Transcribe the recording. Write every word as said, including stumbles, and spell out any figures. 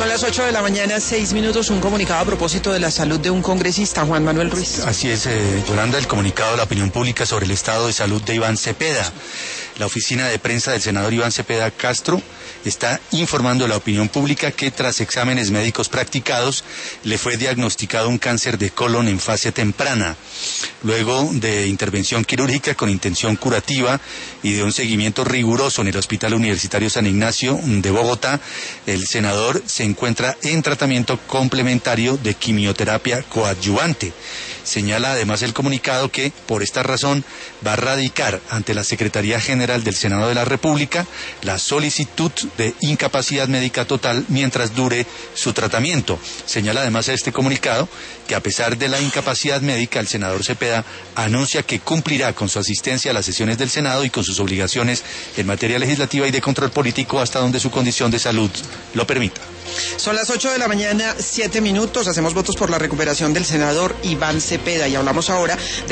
Son las ocho de la mañana, seis minutos, un comunicado a propósito de la salud de un congresista, Juan Manuel Ruiz. Así es, eh, Yolanda, el comunicado de la opinión pública sobre el estado de salud de Iván Cepeda. La oficina de prensa del senador Iván Cepeda Castro está informando a la opinión pública que tras exámenes médicos practicados le fue diagnosticado un cáncer de colon en fase temprana. Luego de intervención quirúrgica con intención curativa y de un seguimiento riguroso en el Hospital Universitario San Ignacio de Bogotá, el senador se encuentra en tratamiento complementario de quimioterapia coadyuvante. Señala además el comunicado que, por esta razón, va a radicar ante la Secretaría General del Senado de la República la solicitud de incapacidad médica total mientras dure su tratamiento. Señala además este comunicado que a pesar de la incapacidad médica, el senador Cepeda anuncia que cumplirá con su asistencia a las sesiones del Senado y con sus obligaciones en materia legislativa y de control político hasta donde su condición de salud lo permita. Son las ocho de la mañana, siete minutos. Hacemos votos por la recuperación del senador Iván Cepeda y hablamos ahora de